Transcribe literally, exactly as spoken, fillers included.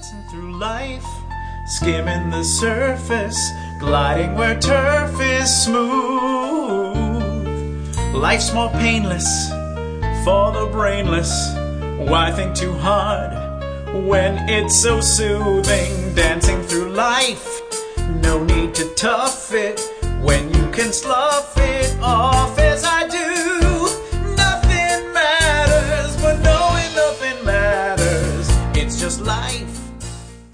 Dancing through life, skimming the surface, gliding where turf is smooth. Life's more painless for the brainless. Why think too hard when it's so soothing? Dancing through life, no need to tough it when you can slough